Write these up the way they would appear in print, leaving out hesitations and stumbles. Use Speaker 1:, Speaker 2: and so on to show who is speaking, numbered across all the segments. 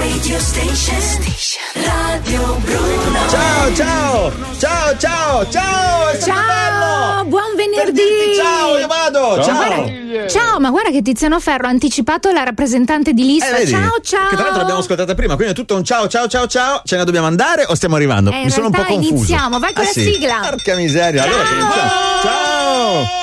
Speaker 1: Radio Station. Radio Bruno.
Speaker 2: Ciao, è stato bello.
Speaker 3: Buon venerdì.
Speaker 2: Ciao, io vado.
Speaker 3: Ciao, ma guarda che Tiziano Ferro ha anticipato la rappresentante di lista.
Speaker 2: Vedi?
Speaker 3: Ciao.
Speaker 2: Che tra l'altro l'abbiamo ascoltata prima, quindi è tutto un ciao. Ce ne dobbiamo andare o stiamo arrivando? Mi sono un po' confuso.
Speaker 3: Iniziamo, vai con la sigla.
Speaker 2: Porca miseria, allora cominciamo. Ciao.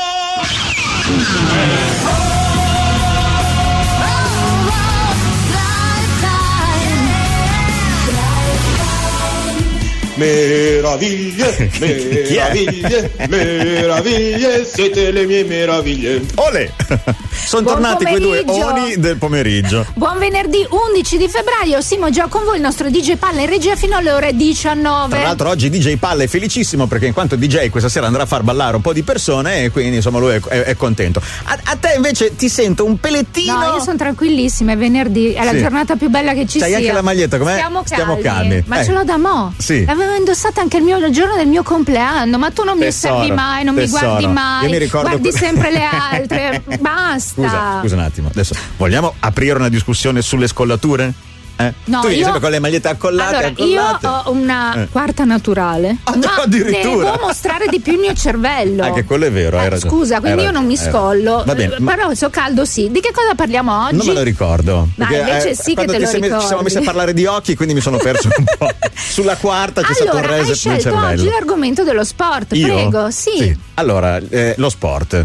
Speaker 4: Meraviglie, siete le mie meraviglie.
Speaker 2: Olè! Sono tornati quei due oni del pomeriggio.
Speaker 3: Buon venerdì 11 di febbraio, Simo già con voi il nostro DJ Palla in regia fino alle ore 19.
Speaker 2: Tra l'altro oggi DJ Palla è felicissimo perché in quanto DJ questa sera andrà a far ballare un po' di persone e quindi insomma lui è contento. A te invece ti sento un pelettino.
Speaker 3: No, io sono tranquillissima, è venerdì, è la giornata più bella che ci sia.
Speaker 2: C'hai anche la maglietta, com'è?
Speaker 3: Stiamo calmi. Ma ce l'ho da mo'.
Speaker 2: Sì.
Speaker 3: L'avevo indossata anche il giorno del mio compleanno, ma tu non mi osservi mai, non mi guardi mai.
Speaker 2: Io mi ricordo
Speaker 3: guardi sempre le altre. Basta.
Speaker 2: Scusa un attimo, adesso vogliamo aprire una discussione sulle scollature?
Speaker 3: No,
Speaker 2: tu vieni sempre con le magliette accollate.
Speaker 3: Io ho una quarta naturale, ma
Speaker 2: addirittura
Speaker 3: devo mostrare di più il mio cervello.
Speaker 2: Anche quello è vero, hai ragione.
Speaker 3: Scusa, quindi io non mi scollo.
Speaker 2: Va bene,
Speaker 3: però se ho caldo sì. Di che cosa parliamo oggi?
Speaker 2: Non me lo ricordo.
Speaker 3: Dai, invece sì che te lo ricordi.
Speaker 2: Ci siamo messi a parlare di occhi, quindi mi sono perso un po'. Sulla quarta c'è stato un reset del cervello.
Speaker 3: Allora, hai scelto oggi l'argomento dello sport,
Speaker 2: io?
Speaker 3: Prego, sì.
Speaker 2: Allora, lo sport.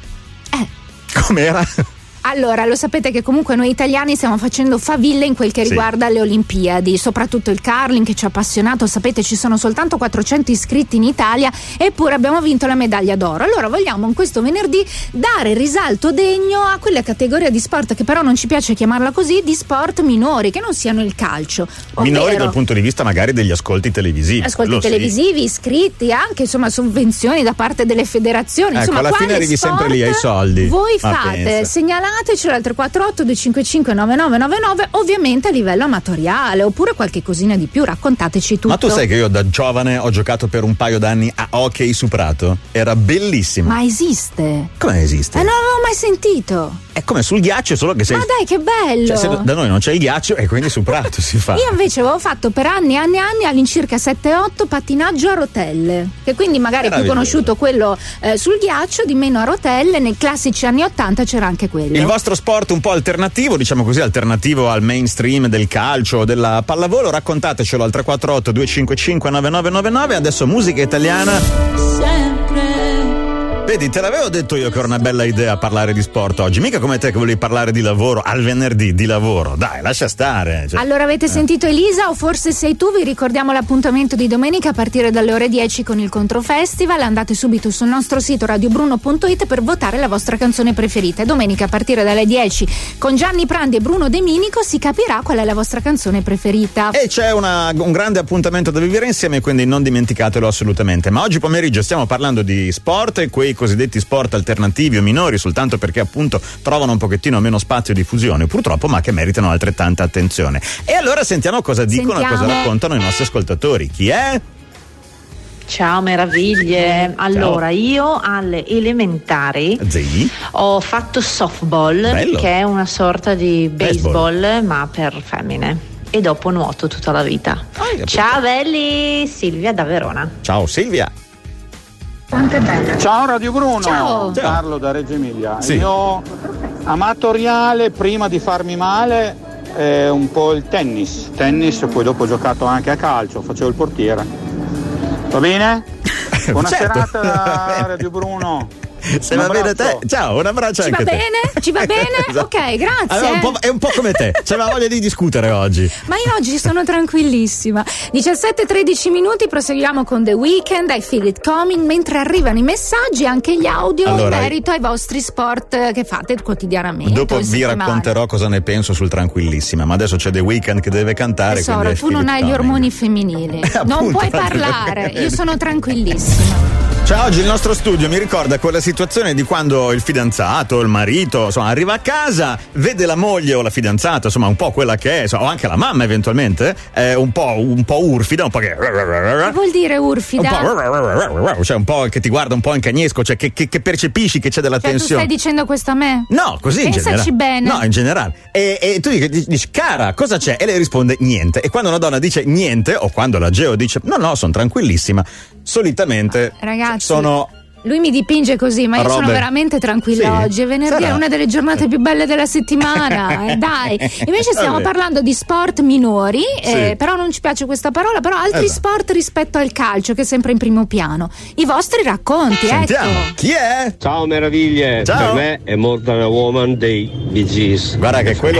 Speaker 2: Com'era?
Speaker 3: Allora, lo sapete che comunque noi italiani stiamo facendo faville in quel che riguarda le Olimpiadi, soprattutto il curling che ci ha appassionato. Sapete, ci sono soltanto 400 iscritti in Italia, eppure abbiamo vinto la medaglia d'oro. Allora vogliamo in questo venerdì dare risalto degno a quella categoria di sport che però non ci piace chiamarla così, di sport minori, che non siano il calcio.
Speaker 2: Minori dal punto di vista magari degli ascolti televisivi.
Speaker 3: Televisivi, iscritti, anche insomma sovvenzioni da parte delle federazioni. Insomma,
Speaker 2: alla fine arrivi sempre lì ai soldi.
Speaker 3: Voi fate, segnalate ce l'al 348 255 9999, ovviamente a livello amatoriale, oppure qualche cosina di più, raccontateci tutto.
Speaker 2: Ma tu sai che io da giovane ho giocato per un paio d'anni a hockey su prato? Era bellissimo.
Speaker 3: Ma esiste?
Speaker 2: Come esiste?
Speaker 3: Non l'avevo mai sentito.
Speaker 2: È come sul ghiaccio, solo che sei...
Speaker 3: Ma dai, che bello!
Speaker 2: Cioè, da noi non c'è il ghiaccio e quindi su prato si fa.
Speaker 3: Io invece avevo fatto per anni all'incirca 7-8 pattinaggio a rotelle, che quindi magari è più conosciuto quello sul ghiaccio, di meno a rotelle. Nei classici anni 80 c'era anche quello.
Speaker 2: Il vostro sport un po' alternativo, diciamo così, alternativo al mainstream del calcio o della pallavolo, raccontatecelo al 348 255 9999. Adesso musica italiana. Vedi, te l'avevo detto io che era una bella idea parlare di sport oggi, mica come te che volevi parlare di lavoro al venerdì, di lavoro. Dai, lascia stare.
Speaker 3: Allora avete sentito Elisa, o forse sei tu? Vi ricordiamo l'appuntamento di domenica a partire dalle ore 10 con il Controfestival. Andate subito sul nostro sito radiobruno.it per votare la vostra canzone preferita. Domenica a partire dalle 10 con Gianni Prandi e Bruno De Minico si capirà qual è la vostra canzone preferita.
Speaker 2: E c'è un grande appuntamento da vivere insieme, quindi non dimenticatelo assolutamente. Ma oggi pomeriggio stiamo parlando di sport e quei cosiddetti sport alternativi o minori, soltanto perché appunto trovano un pochettino meno spazio di diffusione purtroppo, ma che meritano altrettanta attenzione. E allora sentiamo cosa dicono e cosa raccontano i nostri ascoltatori. Chi è?
Speaker 5: Ciao meraviglie. Allora, io alle elementari ho fatto softball, che è una sorta di baseball ma per femmine, e dopo nuoto tutta la vita. Ciao belli, Silvia da Verona.
Speaker 2: Ciao Silvia.
Speaker 6: Ciao Radio Bruno.
Speaker 3: Ciao.
Speaker 6: Carlo da Reggio Emilia. Il mio amatoriale prima di farmi male è un po' il tennis, poi dopo ho giocato anche a calcio, facevo il portiere. Va bene? Buona serata da Radio Bruno.
Speaker 2: Se va bene te, ciao, un abbraccio anche a te.
Speaker 3: Ci va bene? Ok, grazie.
Speaker 2: Allora, è un po' come te, c'aveva voglia di discutere oggi.
Speaker 3: Ma io oggi sono tranquillissima. 17:13 minuti, proseguiamo con The Weeknd, I Feel It Coming, mentre arrivano i messaggi, anche gli audio in merito ai vostri sport che fate quotidianamente.
Speaker 2: Dopo vi racconterò cosa ne penso sul Tranquillissima, ma adesso c'è The Weeknd che deve cantare.
Speaker 3: Tesoro, tu non hai gli ormoni femminili, non puoi parlare, io sono tranquillissima.
Speaker 2: Cioè, oggi il nostro studio mi ricorda quella situazione di quando il fidanzato, il marito, insomma, arriva a casa, vede la moglie o la fidanzata, insomma, un po' quella che è, insomma, o anche la mamma eventualmente, un po' urfida, un po' che...
Speaker 3: Che vuol dire urfida?
Speaker 2: Cioè, un po' che ti guarda un po' in cagnesco, cioè che percepisci che c'è della tensione.
Speaker 3: Tu stai dicendo questo a me?
Speaker 2: No, così in generale.
Speaker 3: Pensaci bene.
Speaker 2: No, in generale. E tu dici, cara, cosa c'è? E lei risponde, niente. E quando una donna dice niente, o quando la Geo dice, no, sono tranquillissima, solitamente
Speaker 3: ragazzi,
Speaker 2: sono...
Speaker 3: Lui mi dipinge così, ma io sono veramente tranquilla oggi. È venerdì, è una delle giornate più belle della settimana. Dai. Invece stiamo parlando di sport minori, però non ci piace questa parola, però altri sport rispetto al calcio, che è sempre in primo piano. I vostri racconti,
Speaker 2: Sentiamo.
Speaker 3: ecco.
Speaker 2: Chi è?
Speaker 7: Ciao meraviglie.
Speaker 2: Ciao.
Speaker 7: Per me è More Than a Woman dei Bee Gees.
Speaker 2: Guarda che quello...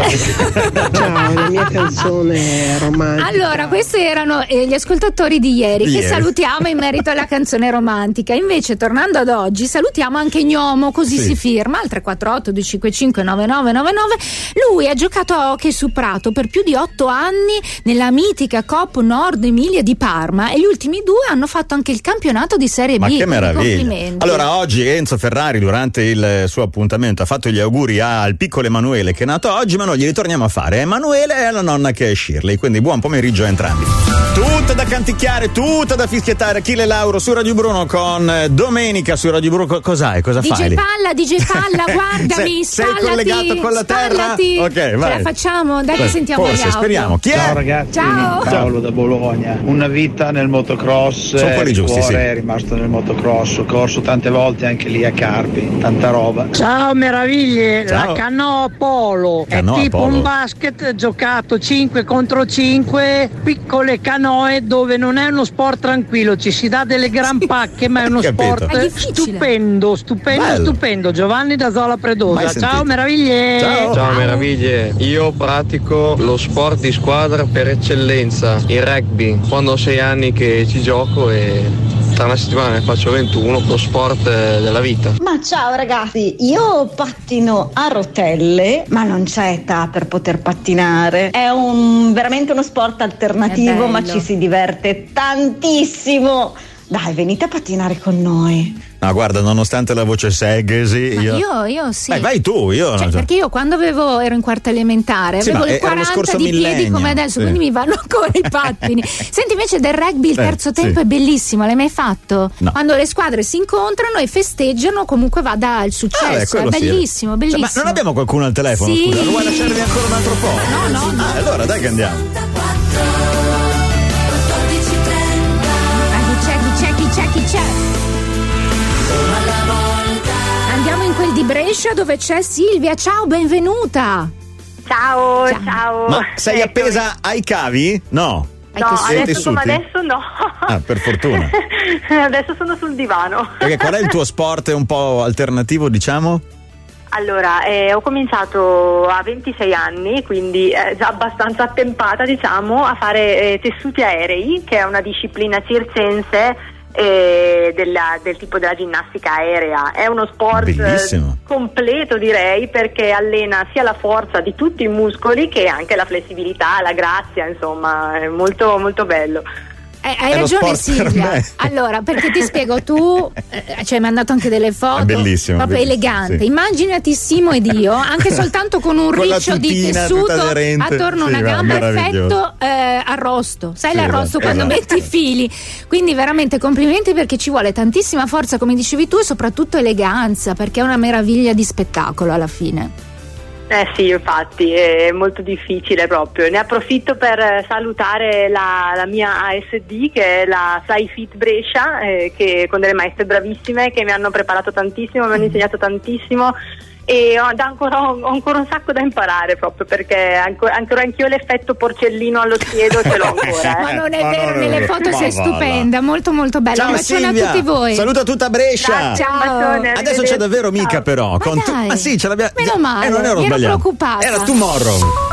Speaker 8: Ciao, la mia canzone romantica.
Speaker 3: Allora, questi erano gli ascoltatori di ieri, che salutiamo in merito alla canzone romantica. Invece, tornando ad oggi, salutiamo anche Gnomo, così si firma al 348 255 9999. Lui ha giocato a hockey su Prato per più di 8 anni nella mitica Cop Nord Emilia di Parma, e gli ultimi 2 hanno fatto anche il campionato di Serie B.
Speaker 2: Ma che meraviglia!
Speaker 3: Complimenti.
Speaker 2: Allora, oggi Enzo Ferrari, durante il suo appuntamento, ha fatto gli auguri al piccolo Emanuele, che è nato oggi, ma noi glieli torniamo a fare. Emanuele e alla nonna che è Shirley, quindi buon pomeriggio a entrambi. Tutta da canticchiare, tutta da fischiettare. Achille Lauro su Radio Bruno con Domenica su Radio Bruno. Cos'hai? Cosa fai?
Speaker 3: DJ Palla, guardami,
Speaker 2: sei collegato con la terra? Ok, vai.
Speaker 3: Ce la facciamo? Dai, che sentiamo gli
Speaker 2: forse,
Speaker 3: audio.
Speaker 2: speriamo. Chi è?
Speaker 6: Ciao ragazzi,
Speaker 3: Ciao.
Speaker 6: Paolo da Bologna. Una vita nel motocross,
Speaker 2: Sono quelli giusti,
Speaker 6: il cuore
Speaker 2: sì.
Speaker 6: è rimasto nel motocross, ho corso tante volte anche lì a Carpi, tanta roba.
Speaker 8: Ciao meraviglie,
Speaker 2: Ciao.
Speaker 8: la canoa polo
Speaker 2: Canoa
Speaker 8: è tipo
Speaker 2: polo.
Speaker 8: un basket giocato 5 contro 5, piccole canoe, dove non è uno sport tranquillo, ci si dà delle gran pacche, ma è uno
Speaker 2: Capito.
Speaker 8: sport
Speaker 3: È difficile.
Speaker 8: stupendo. Giovanni da Zola
Speaker 2: Mai
Speaker 8: Predosa.
Speaker 2: sentito.
Speaker 8: Ciao meraviglie.
Speaker 7: Ciao meraviglie, io pratico lo sport di squadra per eccellenza, il rugby. Quando ho 6 anni che ci gioco e tra una settimana ne faccio 21, lo sport della vita.
Speaker 9: Ma ciao ragazzi, io pattino a rotelle, ma non c'è età per poter pattinare. È veramente uno sport alternativo, ma ci si diverte tantissimo. Dai, venite a pattinare con noi.
Speaker 2: No, guarda, nonostante la voce seghesi,
Speaker 3: Io sì.
Speaker 2: vai tu, io.
Speaker 3: Cioè, perché io quando ero in quarta elementare avevo il 40 di piedi come adesso, quindi mi vanno ancora i pattini. Senti, invece del rugby il terzo tempo è bellissimo, l'hai mai fatto?
Speaker 2: No.
Speaker 3: Quando le squadre si incontrano e festeggiano, comunque vada il successo, è bellissimo, bellissimo.
Speaker 2: Cioè, ma non abbiamo qualcuno al telefono?
Speaker 3: Sì.
Speaker 2: Scusa, non vuoi lasciarvi ancora un altro po'?
Speaker 3: No.
Speaker 2: Allora dai che andiamo.
Speaker 3: Chi c'è? Andiamo in quel di Brescia dove c'è Silvia. Ciao, benvenuta.
Speaker 10: Ciao.
Speaker 2: Ma sei appesa ai cavi? No.
Speaker 10: No, adesso no.
Speaker 2: Ah, per fortuna.
Speaker 10: Adesso sono sul divano.
Speaker 2: Perché qual è il tuo sport un po' alternativo, diciamo?
Speaker 10: Allora, ho cominciato a 26 anni, quindi già abbastanza attempata, diciamo, a fare tessuti aerei, che è una disciplina circense del tipo della ginnastica aerea. È uno sport completo, direi, perché allena sia la forza di tutti i muscoli che anche la flessibilità, la grazia, insomma, è molto molto bello.
Speaker 3: Hai ragione Silvia. Allora, perché ti spiego, tu ci hai mandato anche delle foto,
Speaker 2: bellissimo,
Speaker 3: proprio elegante. Sì. Immaginati Simo ed io, anche soltanto con un riccio di tessuto attorno a una gamba, effetto arrosto. Sai l'arrosto quando metti i fili. Quindi veramente complimenti, perché ci vuole tantissima forza, come dicevi tu, e soprattutto eleganza, perché è una meraviglia di spettacolo alla fine.
Speaker 10: Sì, infatti è molto difficile proprio. Ne approfitto per salutare la mia ASD, che è la Fly Fit Brescia, che con delle maestre bravissime che mi hanno preparato tantissimo, mi hanno insegnato tantissimo, e ho ancora un sacco da imparare, proprio perché ancora anch'io l'effetto porcellino allo spiedo ce l'ho ancora.
Speaker 3: Ma non è vero, nelle foto sei stupenda, molto molto bella.
Speaker 2: Ciao
Speaker 3: Un bacione
Speaker 2: Silvia,
Speaker 3: a tutti voi.
Speaker 2: saluta tutta Brescia.
Speaker 3: Ciao.
Speaker 2: Adesso c'è davvero Mica, però.
Speaker 3: Ma dai.
Speaker 2: sì, ce l'abbiamo.
Speaker 3: Meno male,
Speaker 2: non ero
Speaker 3: ero
Speaker 2: sbagliato.
Speaker 3: preoccupata.
Speaker 2: Era Tomorrow.